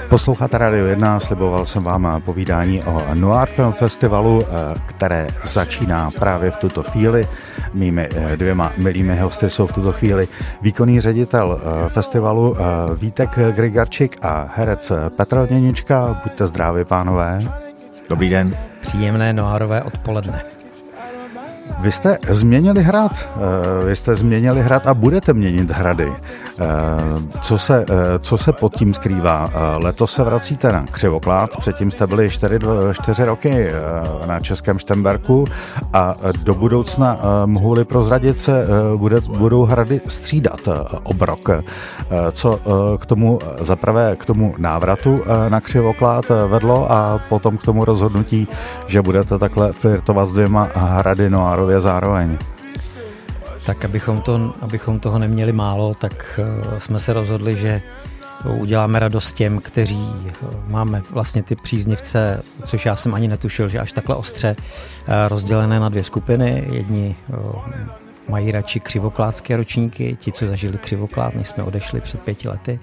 Posloucháte Radio 1, sliboval jsem vám povídání o Noir Film Festivalu, které začíná právě v tuto chvíli. Mými dvěma milými hosty jsou v tuto chvíli výkonný ředitel festivalu Vítek Grigarčík a herec Petr Měnička. Buďte zdraví, pánové. Dobrý den. Příjemné noirové odpoledne. Vy jste změnili hrad a budete měnit hrady. Co se pod tím skrývá? Letos se vracíte na Křivoklát, předtím jste byli 4 roky na Českém Štemberku a do budoucna, mohu-li prozradit, se budou hrady střídat obrok. Co k tomu, zaprvé k tomu návratu na Křivoklát vedlo a potom k tomu rozhodnutí, že budete takhle flirtovat s dvěma hrady noárově zároveň? Tak abychom toho neměli málo, tak jsme se rozhodli, že uděláme radost těm, kteří máme vlastně ty příznivce, což já jsem ani netušil, že až takhle ostře rozdělené na 2 skupiny. Jedni mají radši křivoklátské ročníky, ti, co zažili Křivoklát, než jsme odešli před 5 lety.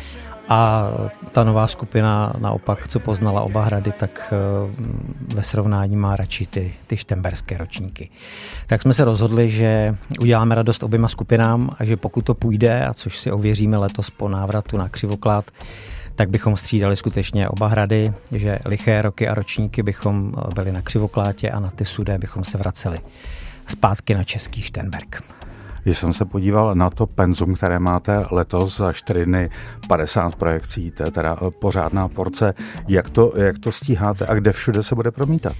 A ta nová skupina naopak, co poznala oba hrady, tak ve srovnání má radši ty štemberské ročníky. Tak jsme se rozhodli, že uděláme radost oběma skupinám a že pokud to půjde, a což si ověříme letos po návratu na Křivoklát, tak bychom střídali skutečně oba hrady, že liché roky a ročníky bychom byli na Křivoklátě a na ty sudé bychom se vraceli zpátky na Český Štemberk. Když jsem se podíval na to penzum, které máte letos za 4 dny, 50 projekcí, to je teda pořádná porce. Jak to stíháte a kde všude se bude promítat?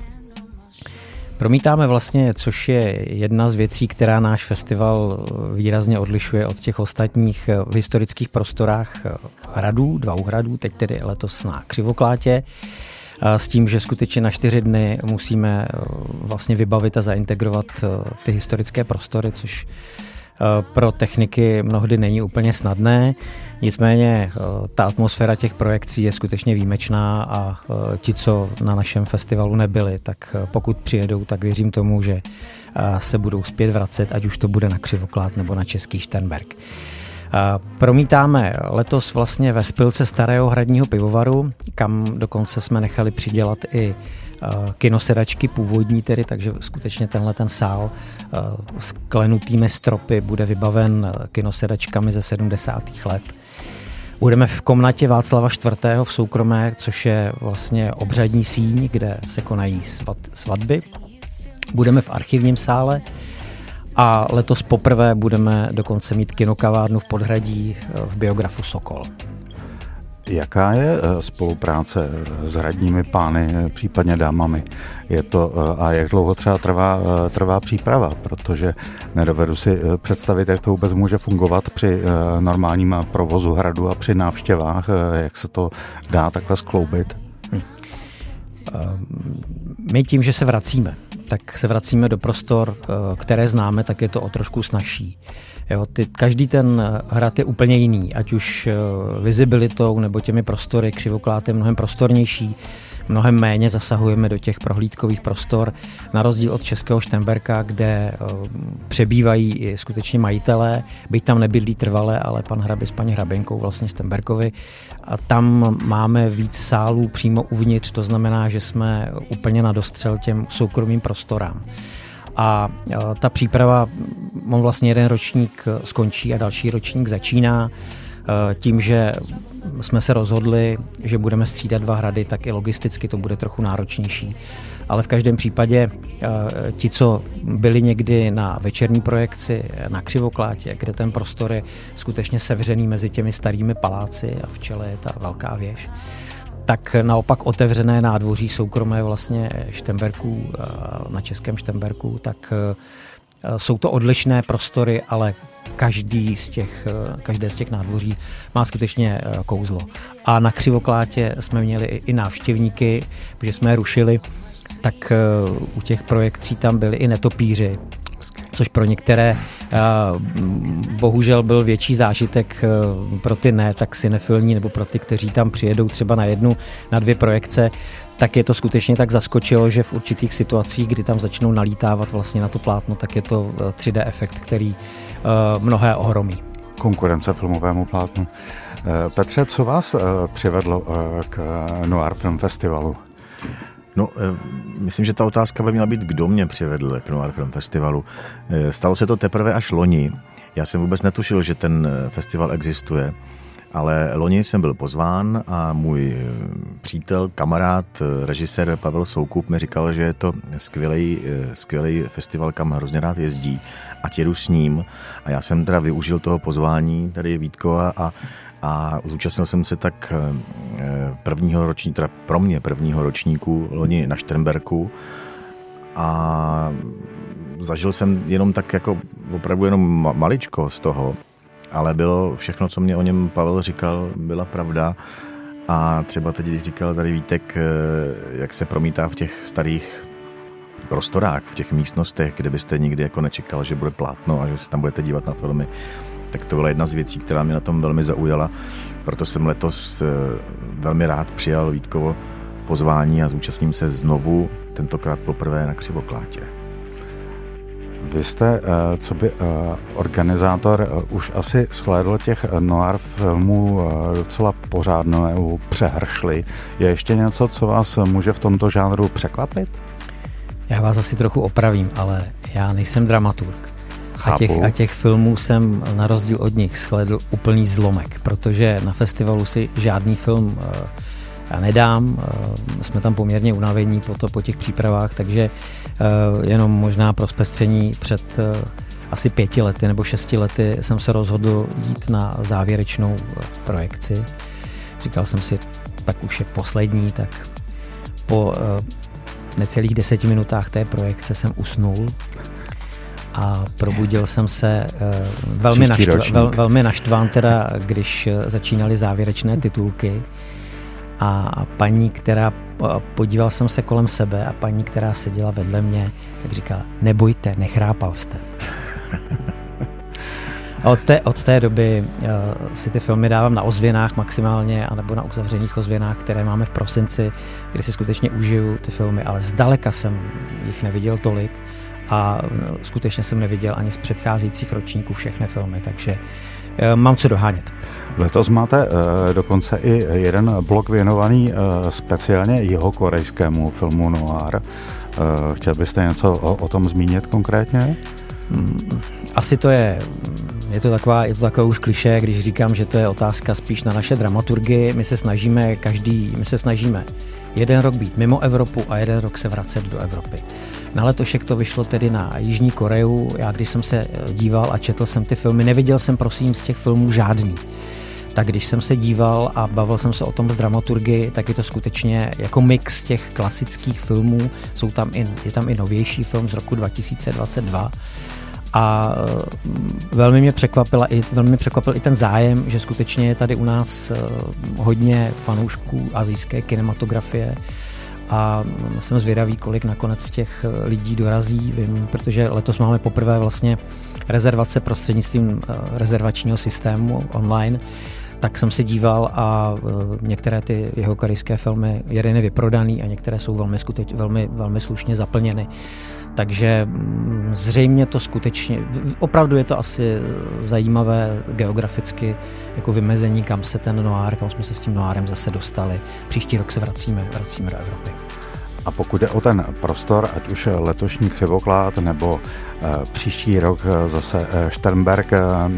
Promítáme vlastně, což je jedna z věcí, která náš festival výrazně odlišuje od těch ostatních v historických prostorách hradů, 2 hradů, teď tedy letos na Křivoklátě, s tím, že skutečně na 4 dny musíme vlastně vybavit a zaintegrovat ty historické prostory, což pro techniky mnohdy není úplně snadné. Nicméně ta atmosféra těch projekcí je skutečně výjimečná a ti, co na našem festivalu nebyli, tak pokud přijedou, tak věřím tomu, že se budou zpět vracet, ať už to bude na Křivoklát nebo na Český Štemberk. Promítáme letos vlastně ve Spilce starého hradního pivovaru, kam dokonce jsme nechali přidělat i kinosedačky původní tedy, takže skutečně ten sál s klenutými stropy bude vybaven kinosedačkami ze 70. let. Budeme v komnatě Václava IV. V soukromé, což je vlastně obřadní síň, kde se konají svatby. Budeme v archivním sále a letos poprvé budeme dokonce mít kinokavárnu v Podhradí v biografu Sokol. Jaká je spolupráce s hradními pány, případně dámami? A jak dlouho třeba trvá příprava? Protože nedovedu si představit, jak to vůbec může fungovat při normálním provozu hradu a při návštěvách, jak se to dá takhle skloubit? My tím, že se vracíme, tak se vracíme do prostor, které známe, tak je to o trošku snazší. Jo, každý ten hrad je úplně jiný, ať už vizibilitou nebo těmi prostory. Křivoklát je mnohem prostornější, mnohem méně zasahujeme do těch prohlídkových prostor, na rozdíl od Českého Štemberka, kde přebývají i skutečně majitelé, byť tam nebydlí trvale, ale pan hrabě s paní hraběnkou vlastně Štemberkovi. A tam máme víc sálů přímo uvnitř, to znamená, že jsme úplně na dostřel těm soukromým prostorám. A ta příprava, on vlastně jeden ročník skončí a další ročník začíná. Tím, že jsme se rozhodli, že budeme střídat 2 hrady, tak i logisticky to bude trochu náročnější. Ale v každém případě ti, co byli někdy na večerní projekci na Křivoklátě, kde ten prostor je skutečně sevřený mezi těmi starými paláci a v čele je ta velká věž, tak naopak otevřené nádvoří soukromé vlastně Štemberků na Českém Štemberku, tak jsou to odlišné prostory, ale každé z těch nádvoří má skutečně kouzlo. A na Křivoklátě jsme měli i návštěvníky, protože jsme je rušili, tak u těch projekcí tam byli i netopíři, což pro některé bohužel byl větší zážitek, pro ty ne tak cinefilní nebo pro ty, kteří tam přijedou třeba na 1, na 2 projekce, tak je to skutečně tak zaskočilo, že v určitých situacích, kdy tam začnou nalítávat vlastně na to plátno, tak je to 3D efekt, který mnohé ohromí. Konkurence filmovému plátnu. Petře, co vás přivedlo k Noir Film Festivalu? No, myslím, že ta otázka by měla být, kdo mě přivedl k Noir Film Festivalu. Stalo se to teprve až loni. Já jsem vůbec netušil, že ten festival existuje, ale loni jsem byl pozván a můj přítel, kamarád, režisér Pavel Soukup mi říkal, že je to skvělý festival, kam hrozně rád jezdí, ať jedu s ním. A já jsem teda využil toho pozvání tady Vítkova a zúčastnil jsem se tak prvního ročníku loni na Šternberku a zažil jsem jenom tak jako opravdu jenom maličko z toho, ale bylo všechno, co mě o něm Pavel říkal, byla pravda. A třeba teď, když říkal tady Vítek, jak se promítá v těch starých prostorách, v těch místnostech, kde byste nikdy jako nečekal, že bude plátno a že se tam budete dívat na filmy, tak to byla jedna z věcí, která mě na tom velmi zaujala. Proto jsem letos velmi rád přijal Vítkovo pozvání a zúčastním se znovu, tentokrát poprvé na Křivoklátě. Vy jste, co by organizátor, už asi shlédl těch noir filmů docela pořádnou přehršli. Je ještě něco, co vás může v tomto žánru překvapit? Já vás asi trochu opravím, ale já nejsem dramaturg. A těch filmů jsem na rozdíl od nich shlédl úplný zlomek, protože na festivalu si žádný film já nedám, jsme tam poměrně unavení po těch přípravách, takže jenom možná pro zpestření před asi 5 lety nebo 6 lety jsem se rozhodl jít na závěrečnou projekci. Říkal jsem si, tak už je poslední, tak po necelých 10 minutách té projekce jsem usnul a probudil jsem se velmi naštván, teda, když začínaly závěrečné titulky. A paní, podíval jsem se kolem sebe a paní, která seděla vedle mě, tak říkala, nebojte, nechrápal jste. A od té doby si ty filmy dávám na ozvěnách maximálně, anebo na uzavřených ozvěnách, které máme v prosinci, kde si skutečně užiju ty filmy, ale zdaleka jsem jich neviděl tolik a skutečně jsem neviděl ani z předcházejících ročníků všechny filmy, takže mám co dohánět. Letos máte dokonce i jeden blok věnovaný speciálně jihokorejskému filmu noir. Chtěl byste něco o tom zmínit konkrétně? Asi to je to takové už klišé, když říkám, že to je otázka spíš na naše dramaturgy. My se snažíme jeden rok být mimo Evropu a jeden rok se vracet do Evropy. Na letošek to vyšlo tedy na Jižní Koreu. Já když jsem se díval a četl jsem ty filmy, neviděl jsem prosím z těch filmů žádný. Tak když jsem se díval a bavil jsem se o tom s dramaturgy, tak je to skutečně jako mix těch klasických filmů. Je tam i novější film z roku 2022. A velmi mě překvapil i ten zájem, že skutečně je tady u nás hodně fanoušků asijské kinematografie a jsem zvědavý, kolik nakonec těch lidí dorazí, protože letos máme poprvé vlastně rezervace prostřednictvím rezervačního systému online, tak jsem se díval a některé ty jihokorejské filmy, jeden je vyprodaný a některé jsou velmi slušně zaplněny. Takže zřejmě to skutečně, opravdu je to asi zajímavé geograficky jako vymezení, kam jsme se s tím noárem zase dostali. Příští rok se vracíme do Evropy. A pokud jde o ten prostor, ať už letošní Křivoklát nebo příští rok zase Šternberk,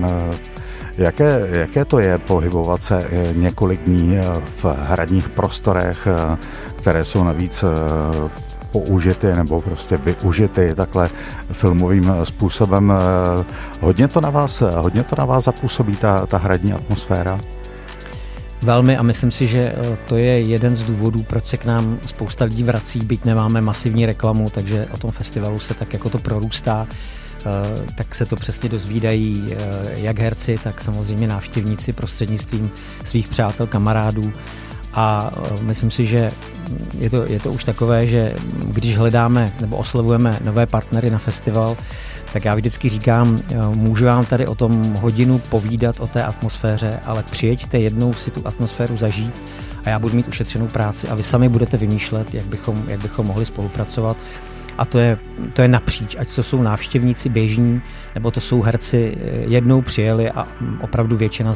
jaké to je pohybovat se několik dní v hradních prostorech, které jsou navíc použity nebo prostě využity takhle filmovým způsobem. Hodně to na vás zapůsobí ta hradní atmosféra? Velmi a myslím si, že to je jeden z důvodů, proč se k nám spousta lidí vrací, byť nemáme masivní reklamu, takže o tom festivalu se tak jako to prorůstá, tak se to přesně dozvídají jak herci, tak samozřejmě návštěvníci prostřednictvím svých přátel, kamarádů. A myslím si, že je to už takové, že když hledáme nebo oslovujeme nové partnery na festival, tak já vždycky říkám, můžu vám tady o tom hodinu povídat o té atmosféře, ale přijeďte jednou si tu atmosféru zažít a já budu mít ušetřenou práci a vy sami budete vymýšlet, jak bychom mohli spolupracovat. A to je napříč, ať to jsou návštěvníci běžní, nebo to jsou herci, jednou přijeli a opravdu většina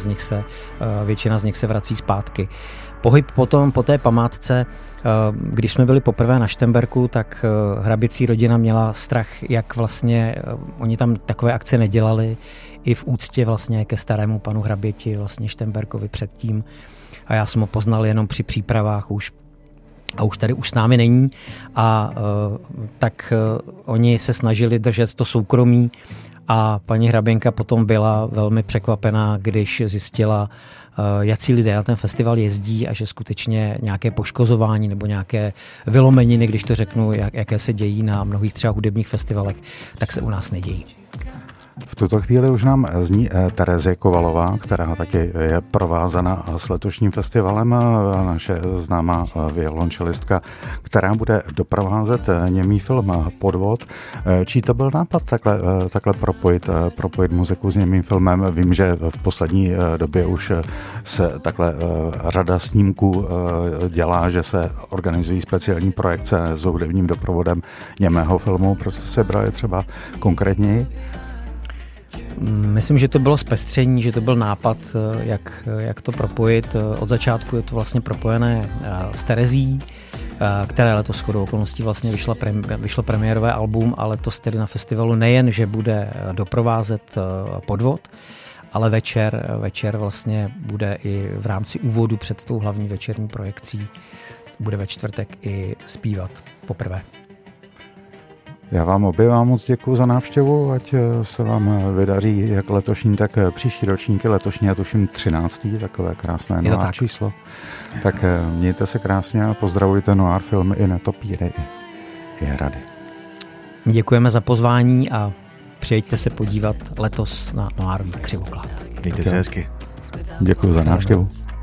z nich se vrací zpátky. Pohyb potom po té památce, když jsme byli poprvé na Šternberku, tak hraběcí rodina měla strach, jak vlastně oni tam takové akce nedělali, i v úctě vlastně ke starému panu hraběti vlastně Šternberkovi předtím. A já jsem ho poznal jenom při přípravách a už tady už s námi není. A tak oni se snažili držet to soukromí a paní hraběnka potom byla velmi překvapená, když zjistila, jací lidé na ten festival jezdí a že skutečně nějaké poškozování nebo nějaké vylomeniny, když to řeknu, jaké se dějí na mnohých třeba hudebních festivalech, tak se u nás nedějí. V tuto chvíli už nám zní Terezie Kovalová, která taky je provázana s letošním festivalem, naše známá violončelistka, která bude doprovázet němý film Podvod. Čí to byl nápad takhle propojit muziku s němým filmem? Vím, že v poslední době už se takhle řada snímků dělá, že se organizují speciální projekce s hudebním doprovodem němého filmu. Proč se brali třeba konkrétněji? Myslím, že to bylo zpestření, že to byl nápad, jak to propojit. Od začátku je to vlastně propojené s Terezí, které letos shodou okolností vlastně vyšlo premiérové album, ale letos tedy na festivalu nejen, že bude doprovázet Podvod, ale večer vlastně bude i v rámci úvodu před tou hlavní večerní projekcí, bude ve čtvrtek i zpívat poprvé. Já vám oběma moc děkuju za návštěvu, ať se vám vydaří jak letošní, tak příští ročníky. Letošní, já tuším 13. takové krásné Noir číslo. Tak mějte se krásně a pozdravujte Noir filmy i Netopíry, i Hrady. Děkujeme za pozvání a přijeďte se podívat letos na Noirový Křivoklát. Mějte se hezky. Děkuju za návštěvu.